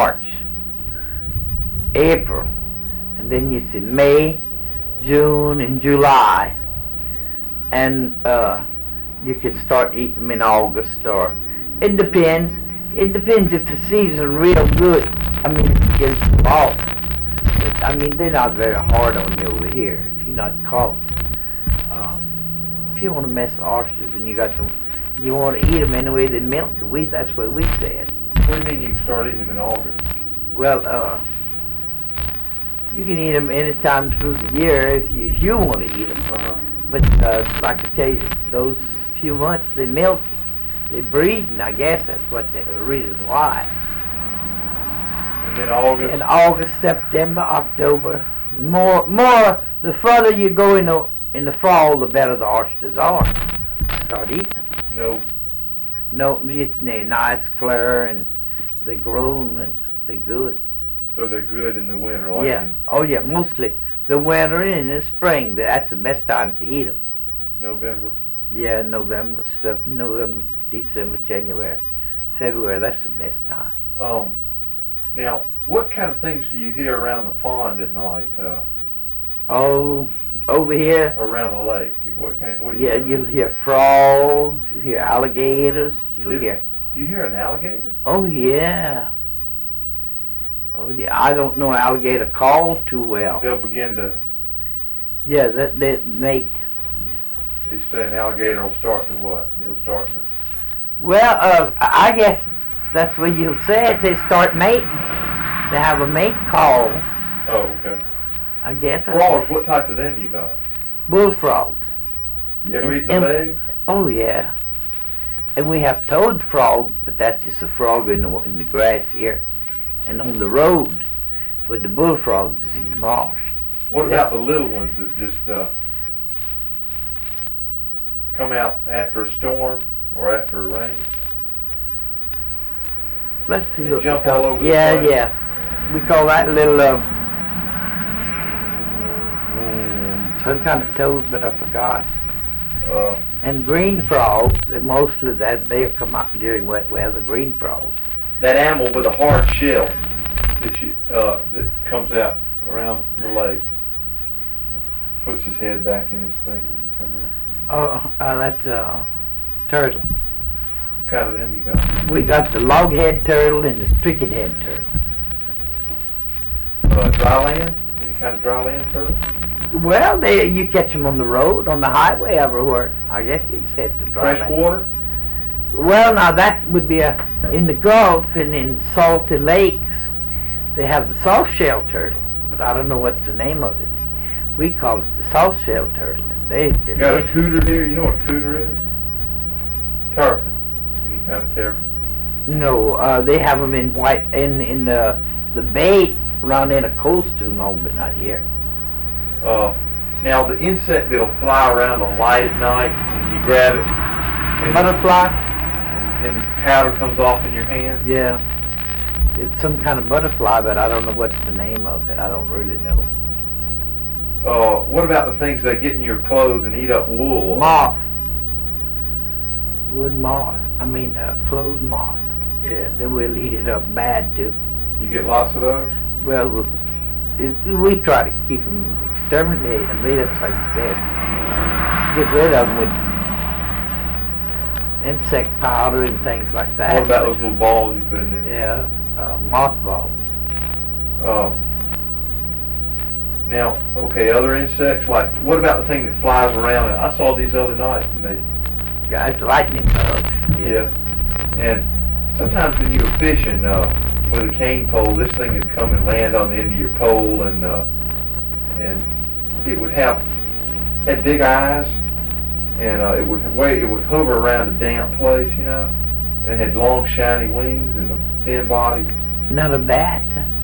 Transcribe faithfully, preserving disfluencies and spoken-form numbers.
March, April, and then you see May, June, and July, and uh, you can start eating them in August, or it depends. It depends if the season's real good. I mean, if it gets lost. But, I mean, they're not very hard on you over here if you're not caught. Um, if you want to mess with oysters and you got them, you want to eat them anyway, they milk it. We that's what we said. What do you mean you can start eating them in August? Well, uh, you can eat them any time through the year if you, if you want to eat them. Uh-huh. But uh, like I tell you, those few months they milk, they breed, and I guess that's what the reason why. And then August. In August, September, October, more, more. The further you go in the in the fall, the better the oysters are. Start eating them. No. No, it's they're nice, clear, and they grow and they're good. So they're good in the winter, like Yeah. in Oh yeah. Mostly the winter and the spring. That's the best time to eat them. November. Yeah, November, so November, December, January, February. That's the best time. Um, now, what kind of things do you hear around the pond at night? Uh, Oh, over here, around the lake? What kind? What do you yeah, hear? you'll hear frogs, you'll hear alligators, you'll Did- hear. You hear an alligator? Oh yeah. Oh yeah. I don't know alligator call too well. They'll begin to. Yeah, that that mate. They say an alligator will start to what? He'll start to. Well, uh, I I guess that's what you said. They start mating. They have a mate call. Oh, okay. I guess. that's Frogs. What type of them you got? Bullfrogs. You ever eat the And- legs? Oh yeah. And we have toad frogs, but that's just a frog in the in the grass here, and on the road. But the bullfrogs is in the marsh. What Yeah. about the little ones that just uh, come out after a storm or after a rain? Let's see They what we jump call- all over the Yeah, place? yeah. We call that little uh, mm, some kind of toad, but I forgot. Uh, And green frogs, and mostly that they come out during wet weather. Green frogs. that animal with a hard shell that you uh, that comes out around the lake, puts his head back in his thing when you come there. Oh, uh, that's uh, turtle. What kind of them you got? We got the loghead turtle and the spigot-head turtle. Uh, dry land? Any kind of dry land turtle? Well, they you catch them on the road, on the highway, everywhere. I guess you'd say it's a dry Fresh land. water? Well, now that would be a in the Gulf and in salty lakes. They have the soft shell turtle, but I don't know what's the name of it. We call it the soft shell turtle. And they, You got a cooter here? You know what a cooter is? Terrapin. Any kind of terrapin? no, uh, they have them in white in in the the bay around in a coastal, no, but not here. Uh, now the insect that'll fly around the light at night, and you grab it, and, Butterfly. and powder comes off in your hand. Yeah, it's some kind of butterfly, but I don't know what's the name of it. I don't really know. Uh, what about the things that get in your clothes and eat up wool? Moth. Wood moth. I mean, uh, clothes moth. Yeah, they will eat it up bad too. You get lots of those? Well, it, we try to keep them exterminated. I mean, that's like you said. Get rid of them with insect powder and things like that. What about those little balls you put in there? Yeah, uh, mothballs. Um, now, okay, other insects, like, what about the thing that flies around? I saw these other night, and they, Yeah, it's lightning bugs. yeah, and sometimes when you were fishing uh, with a cane pole, this thing would come and land on the end of your pole, and uh, and it would have, had big eyes, and uh, it would wait, it would hover around a damp place, you know, and it had long shiny wings and a thin body. Not a bat.